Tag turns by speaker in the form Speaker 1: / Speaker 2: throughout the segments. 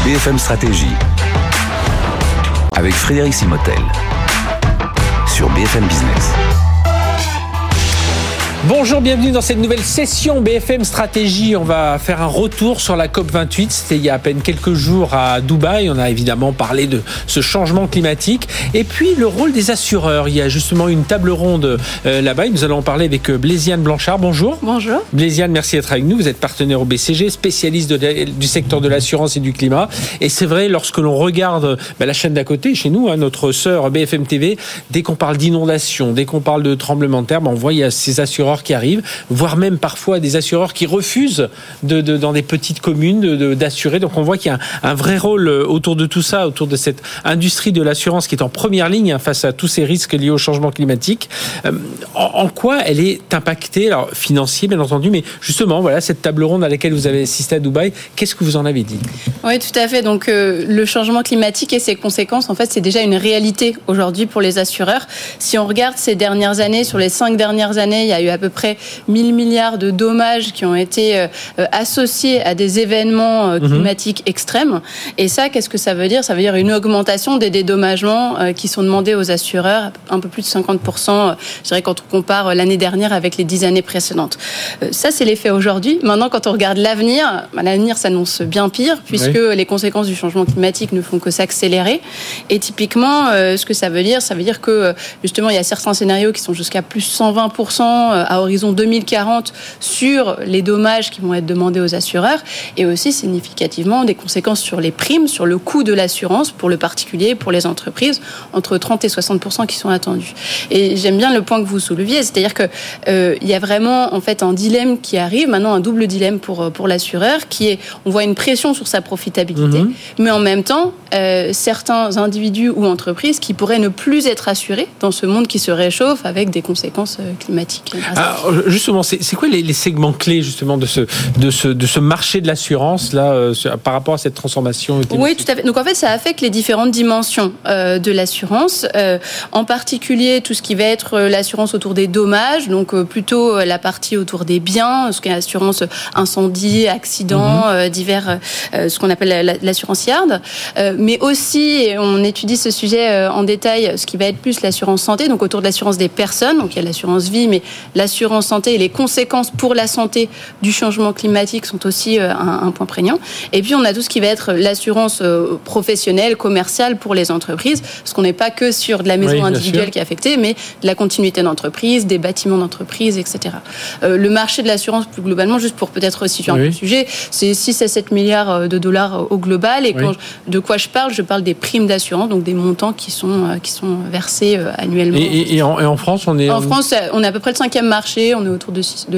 Speaker 1: BFM Stratégie avec Frédéric Simotel sur BFM Business.
Speaker 2: Bonjour, bienvenue dans cette nouvelle session BFM Stratégie. On va faire un retour sur la COP28. C'était il y a à peine quelques jours à Dubaï. On a évidemment parlé de ce changement climatique. Et puis, le rôle des assureurs. Il y a justement une table ronde là-bas. Nous allons en parler avec Blaisiane Blanchard. Bonjour. Bonjour. Blaisiane, merci d'être avec nous. Vous êtes partenaire au BCG, spécialiste du secteur de l'assurance et du climat. Et c'est vrai, lorsque l'on regarde la chaîne d'à côté, chez nous, notre sœur BFM TV, dès qu'on parle d'inondation, dès qu'on parle de tremblement de terre, on voit il y a ces assureurs qui arrivent, voire même parfois des assureurs qui refusent dans des petites communes d'assurer. Donc on voit qu'il y a un vrai rôle autour de tout ça, autour de cette industrie de l'assurance qui est en première ligne face à tous ces risques liés au changement climatique. En quoi elle est impactée, alors financier bien entendu, mais justement voilà cette table ronde à laquelle vous avez assisté à Dubaï, qu'est-ce que vous en avez dit ?
Speaker 3: Oui, tout à fait. Donc le changement climatique et ses conséquences, en fait, c'est déjà une réalité aujourd'hui pour les assureurs. Si on regarde ces dernières années, sur les 5 dernières années, il y a eu à peu près 1000 milliards de dommages qui ont été associés à des événements climatiques extrêmes. Et ça, qu'est-ce que ça veut dire ? Ça veut dire une augmentation des dédommagements qui sont demandés aux assureurs, un peu plus de 50%, je dirais, quand on compare l'année dernière avec les 10 années précédentes. Ça, c'est l'effet aujourd'hui. Maintenant, quand on regarde l'avenir, l'avenir s'annonce bien pire, puisque les conséquences du changement climatique ne font que s'accélérer. Et typiquement, ce que ça veut dire que, justement, il y a certains scénarios qui sont jusqu'à plus 120% à horizon 2040 sur les dommages qui vont être demandés aux assureurs, et aussi significativement des conséquences sur les primes, sur le coût de l'assurance pour le particulier, pour les entreprises, entre 30 et 60% qui sont attendus. Et j'aime bien le point que vous souleviez, c'est-à-dire que il y a vraiment en fait un dilemme qui arrive maintenant, un double dilemme pour l'assureur, qui est, on voit une pression sur sa profitabilité, mais en même temps certains individus ou entreprises qui pourraient ne plus être assurés dans ce monde qui se réchauffe avec des conséquences climatiques.
Speaker 2: Alors, justement, c'est quoi les segments clés justement de ce marché de l'assurance là par rapport à cette transformation climatique ?
Speaker 3: Oui, tout à fait. Donc en fait, ça affecte les différentes dimensions de l'assurance, en particulier tout ce qui va être l'assurance autour des dommages, donc plutôt la partie autour des biens, ce qui est assurance incendie, accident, divers, ce qu'on appelle l'assurance yard, mais aussi, et on étudie ce sujet en détail, ce qui va être plus l'assurance santé, donc autour de l'assurance des personnes, donc il y a l'assurance vie, mais l'assurance santé et les conséquences pour la santé du changement climatique sont aussi un point prégnant. Et puis on a tout ce qui va être l'assurance professionnelle, commerciale pour les entreprises, parce qu'on n'est pas que sur de la maison individuelle qui est affectée, mais de la continuité d'entreprise, des bâtiments d'entreprise, etc. Le marché de l'assurance plus globalement, juste pour peut-être situer un peu le sujet, c'est 6 à 7 milliards de dollars au global. Et de quoi je parle des primes d'assurance, donc des montants qui sont versés annuellement.
Speaker 2: Et en France,
Speaker 3: on est à peu près le 5e marché, on est autour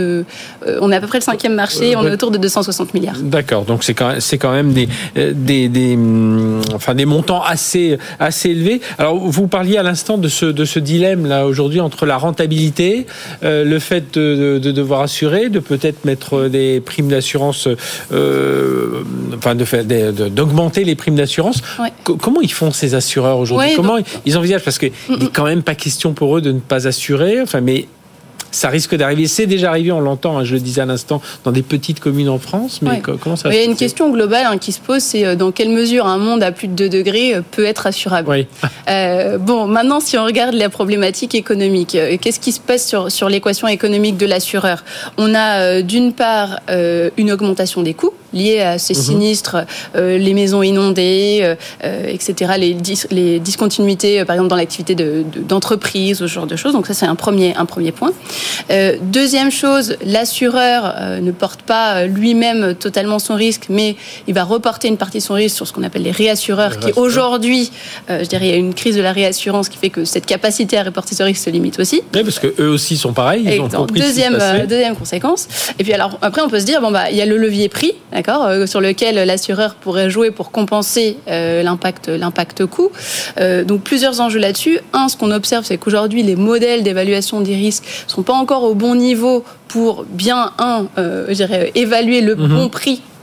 Speaker 3: on est à peu près le 5e marché, on est autour de 260 milliards.
Speaker 2: D'accord, donc c'est quand même des montants assez élevés. Alors vous parliez à l'instant de ce dilemme là aujourd'hui entre la rentabilité, le fait de devoir assurer, de peut-être mettre des primes d'assurance, d'augmenter les primes d'assurance. Comment ils font ces assureurs aujourd'hui ? Comment ils envisagent ? Parce qu'il n'est quand même pas question pour eux de ne pas assurer. Mais ça risque d'arriver, c'est déjà arrivé, on l'entend, je le disais à l'instant, dans des petites communes en France, mais comment ça va se passer ? Il y a
Speaker 3: une question globale qui se pose, c'est dans quelle mesure un monde à plus de 2 degrés peut être assurable. Maintenant, si on regarde la problématique économique, qu'est-ce qui se passe sur l'équation économique de l'assureur ? On a d'une part une augmentation des coûts liés à ces sinistres, les maisons inondées, etc., les discontinuités, par exemple, dans l'activité d'entreprise, ce genre de choses. Donc ça, c'est un premier point. Deuxième chose, l'assureur ne porte pas lui-même totalement son risque, mais il va reporter une partie de son risque sur ce qu'on appelle les réassureurs, qui aujourd'hui, je dirais, il y a une crise de la réassurance qui fait que cette capacité à reporter ce risque se limite aussi.
Speaker 2: Oui, parce qu'eux aussi sont pareils. Ils ont compris
Speaker 3: deuxième conséquence. Et puis alors, après, on peut se dire, il y a le levier prix, d'accord, sur lequel l'assureur pourrait jouer pour compenser l'impact coût. Donc plusieurs enjeux là-dessus. Ce qu'on observe, c'est qu'aujourd'hui, les modèles d'évaluation des risques sont pas encore au bon niveau pour bien évaluer le bon prix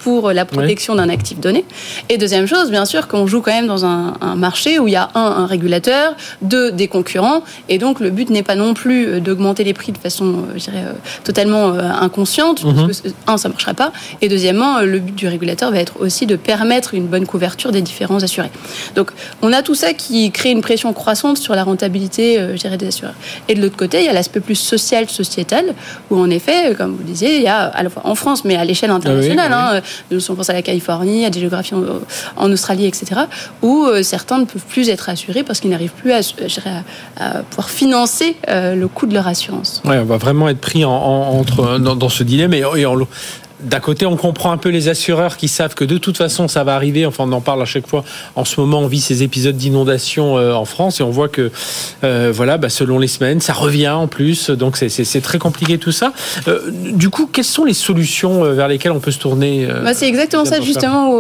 Speaker 3: pour la protection d'un actif donné. Et deuxième chose, bien sûr, qu'on joue quand même dans un marché où il y a un régulateur, des concurrents, et donc le but n'est pas non plus d'augmenter les prix de façon, je dirais, totalement inconsciente, parce que ça ne marchera pas, et deuxièmement, le but du régulateur va être aussi de permettre une bonne couverture des différents assurés. Donc, on a tout ça qui crée une pression croissante sur la rentabilité, je dirais, des assureurs. Et de l'autre côté, il y a l'aspect plus social, sociétal, où en effet, comme vous le disiez, il y a à la fois en France, mais à l'échelle internationale, on pense à la Californie, à des géographies en Australie, etc., où certains ne peuvent plus être assurés parce qu'ils n'arrivent plus à pouvoir financer le coût de leur assurance.
Speaker 2: Ouais, on va vraiment être pris dans ce dilemme d'un côté, on comprend un peu les assureurs qui savent que de toute façon, ça va arriver. Enfin, on en parle à chaque fois. En ce moment, on vit ces épisodes d'inondation en France et on voit que, selon les semaines, ça revient en plus. Donc, c'est très compliqué tout ça. Du coup, quelles sont les solutions vers lesquelles on peut se tourner
Speaker 3: c'est exactement ça, justement,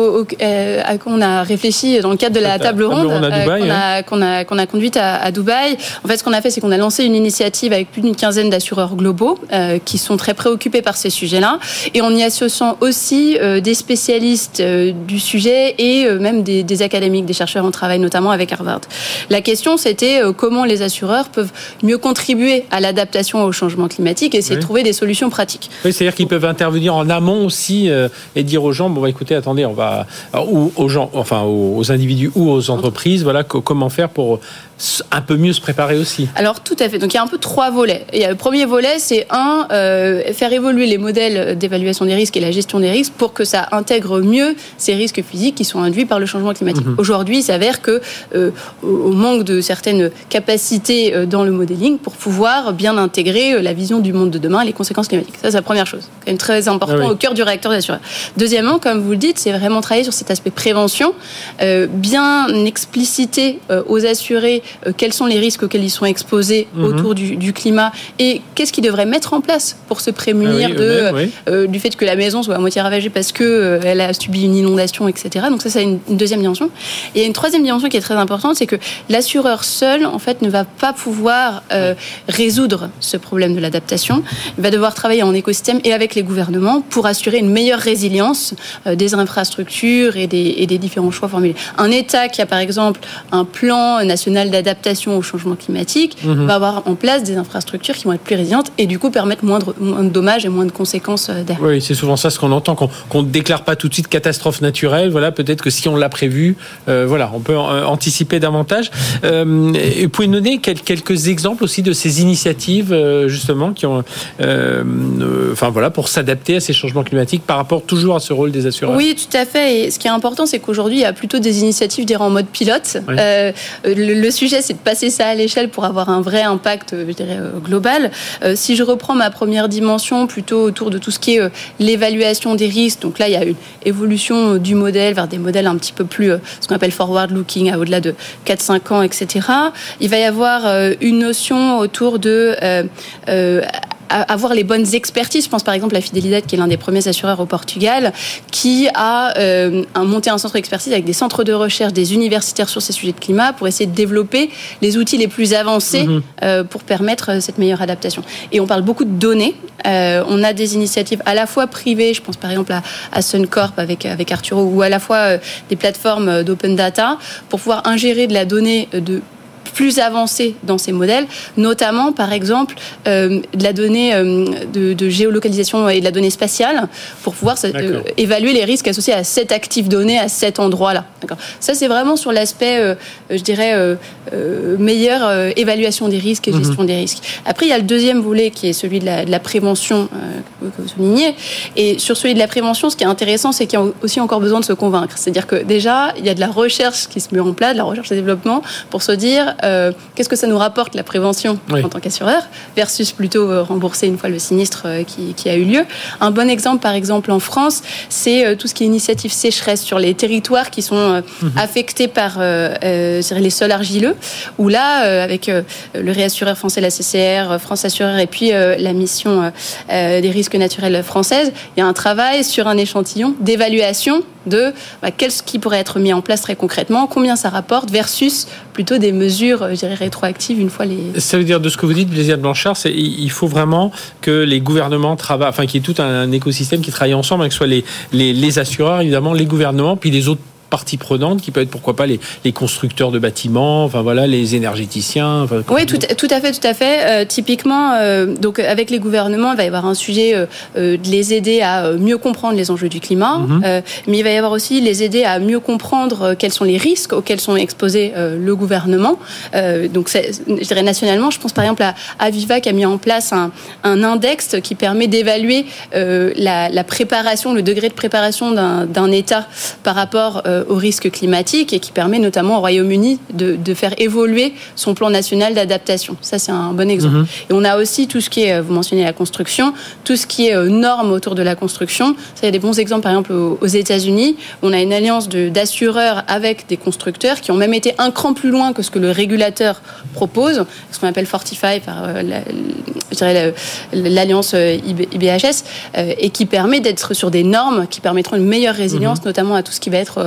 Speaker 3: à quoi on a réfléchi dans le cadre de la table ronde
Speaker 2: à Dubaï,
Speaker 3: qu'on a conduite à Dubaï. En fait, ce qu'on a fait, c'est qu'on a lancé une initiative avec plus d'une quinzaine d'assureurs globaux qui sont très préoccupés par ces sujets-là. Et on y a associant aussi des spécialistes du sujet et même des académiques, des chercheurs en travail, notamment avec Harvard. La question, c'était comment les assureurs peuvent mieux contribuer à l'adaptation au changement climatique et essayer de trouver des solutions pratiques.
Speaker 2: Oui, c'est-à-dire qu'ils peuvent intervenir en amont aussi et dire aux gens, écoutez, attendez, on va... ou aux gens, enfin aux individus ou aux entreprises, voilà, comment faire pour un peu mieux se préparer aussi.
Speaker 3: Alors, tout à fait. Donc, il y a un peu 3 volets. Et le premier volet, c'est faire évoluer les modèles d'évaluation des risques et la gestion des risques pour que ça intègre mieux ces risques physiques qui sont induits par le changement climatique. Aujourd'hui, il s'avère que au manque de certaines capacités dans le modeling pour pouvoir bien intégrer la vision du monde de demain et les conséquences climatiques. Ça, c'est la première chose. C'est quand même très important au cœur du réacteur d'assureur. Deuxièmement, comme vous le dites, c'est vraiment travailler sur cet aspect prévention, bien expliciter aux assurés quels sont les risques auxquels ils sont exposés autour du climat et qu'est-ce qu'ils devraient mettre en place pour se prémunir du fait que la maison soit à moitié ravagée parce qu'elle a subi une inondation, etc. Donc ça, c'est une deuxième dimension. Et il y a une troisième dimension qui est très importante, c'est que l'assureur seul, en fait, ne va pas pouvoir résoudre ce problème de l'adaptation. Il va devoir travailler en écosystème et avec les gouvernements pour assurer une meilleure résilience des infrastructures et des différents choix formulés. Un État qui a, par exemple, un plan national d'adaptation au changement climatique va avoir en place des infrastructures qui vont être plus résilientes et du coup permettre moins de dommages et moins de conséquences derrière.
Speaker 2: Oui, c'est souvent ça ce qu'on entend, qu'on ne déclare pas tout de suite catastrophe naturelle. Voilà, peut-être que si on l'a prévu, on peut anticiper davantage. Et vous pouvez nous donner quelques exemples aussi de ces initiatives justement qui ont, pour s'adapter à ces changements climatiques par rapport toujours à ce rôle des assureurs.
Speaker 3: Oui, tout à fait. Et ce qui est important, c'est qu'aujourd'hui, il y a plutôt des initiatives, en mode pilote. Oui. Le sujet, c'est de passer ça à l'échelle pour avoir un vrai impact, je dirais, global. Si je reprends ma première dimension, plutôt autour de tout ce qui est l'évaluation des risques. Donc là, il y a une évolution du modèle vers des modèles un petit peu plus, ce qu'on appelle forward-looking, au-delà de 4-5 ans, etc. Il va y avoir une notion autour de... avoir les bonnes expertises. Je pense par exemple à Fidelidade, qui est l'un des premiers assureurs au Portugal, qui a monté un centre d'expertise avec des centres de recherche, des universitaires sur ces sujets de climat, pour essayer de développer les outils les plus avancés pour permettre cette meilleure adaptation. Et on parle beaucoup de données. On a des initiatives à la fois privées, je pense par exemple à Suncorp avec Arturo, ou à la fois des plateformes d'open data, pour pouvoir ingérer de la donnée plus avancée dans ces modèles, notamment par exemple de la donnée de géolocalisation et de la donnée spatiale pour pouvoir évaluer les risques associés à cet actif donné à cet endroit-là. D'accord. Ça, c'est vraiment sur l'aspect, meilleure évaluation des risques et gestion des risques. Après, il y a le deuxième volet qui est celui de la prévention que vous soulignez. Et sur celui de la prévention, ce qui est intéressant, c'est qu'il y a aussi encore besoin de se convaincre. C'est-à-dire que déjà, il y a de la recherche qui se met en place, de la recherche et développement, pour se dire qu'est-ce que ça nous rapporte la prévention en tant qu'assureur versus plutôt rembourser une fois le sinistre qui a eu lieu. Un bon exemple, par exemple en France, c'est tout ce qui est initiative sécheresse sur les territoires qui sont affectés par les sols argileux, où là, avec le réassureur français, la CCR, France Assureur et puis la mission des risques naturels française, il y a un travail sur un échantillon d'évaluation de qu'est-ce qui pourrait être mis en place très concrètement, combien ça rapporte versus plutôt des mesures mesures, je dirais, rétroactives une fois les...
Speaker 2: Ça veut dire, de ce que vous dites, Blaise Blanchard, il faut vraiment que les gouvernements travaillent, enfin qu'il y ait tout un écosystème qui travaille ensemble, que ce soit les assureurs, évidemment, les gouvernements, puis les autres parties prenantes, qui peut être pourquoi pas les constructeurs de bâtiments, enfin voilà, les énergéticiens. Enfin,
Speaker 3: oui, tout à fait. Typiquement, donc avec les gouvernements, il va y avoir un sujet de les aider à mieux comprendre les enjeux du climat, mais il va y avoir aussi les aider à mieux comprendre quels sont les risques auxquels sont exposés le gouvernement. Donc, je dirais nationalement, je pense par exemple à Aviva qui a mis en place un index qui permet d'évaluer la préparation, le degré de préparation d'un État par rapport aux risques climatiques et qui permet notamment au Royaume-Uni de faire évoluer son plan national d'adaptation. Ça, c'est un bon exemple. Et on a aussi tout ce qui est, vous mentionnez la construction, tout ce qui est normes autour de la construction. Ça, il y a des bons exemples, par exemple, aux États-Unis. On a une alliance d'assureurs avec des constructeurs qui ont même été un cran plus loin que ce que le régulateur propose, ce qu'on appelle Fortify par l'alliance IBHS, et qui permet d'être sur des normes qui permettront une meilleure résilience, notamment à tout ce qui va être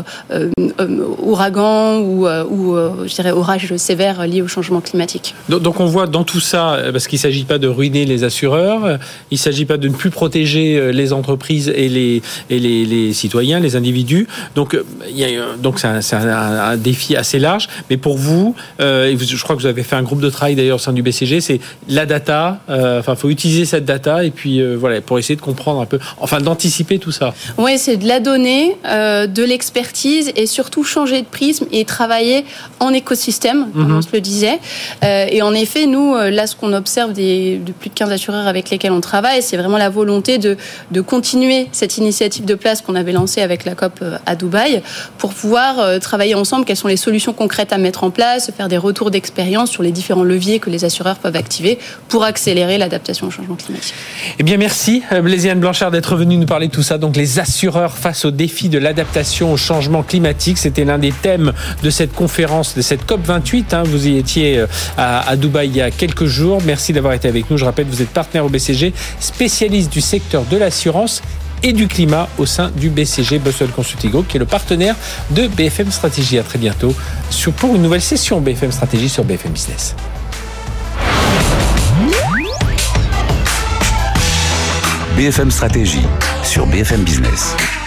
Speaker 3: ouragan ou je dirais orages sévères liés au changement climatique.
Speaker 2: Donc on voit dans tout ça, parce qu'il ne s'agit pas de ruiner les assureurs, il ne s'agit pas de ne plus protéger les entreprises et les citoyens, les individus. Donc c'est un défi assez large. Mais pour vous, je crois que vous avez fait un groupe de travail d'ailleurs au sein du BCG, c'est la data. Il faut utiliser cette data et puis voilà, pour essayer de comprendre un peu, enfin d'anticiper tout ça.
Speaker 3: Oui, c'est de la donnée, de l'expertise et surtout changer de prisme et travailler en écosystème, comme on se le disait. Et en effet, nous, là, ce qu'on observe de plus de 15 assureurs avec lesquels on travaille, c'est vraiment la volonté de continuer cette initiative de place qu'on avait lancée avec la COP à Dubaï pour pouvoir travailler ensemble quelles sont les solutions concrètes à mettre en place, faire des retours d'expérience sur les différents leviers que les assureurs peuvent activer pour accélérer l'adaptation au changement climatique.
Speaker 2: Eh bien, merci Blaise Blanchard d'être venu nous parler de tout ça. Donc, les assureurs face au défi de l'adaptation au changement climatique, c'était l'un des thèmes de cette conférence, de cette COP28. Vous y étiez à Dubaï il y a quelques jours. Merci d'avoir été avec nous. Je rappelle, vous êtes partenaire au BCG, spécialiste du secteur de l'assurance et du climat au sein du BCG Boston Consulting Group, qui est le partenaire de BFM Stratégie. À très bientôt pour une nouvelle session BFM Stratégie sur BFM Business.
Speaker 1: BFM Stratégie sur BFM Business.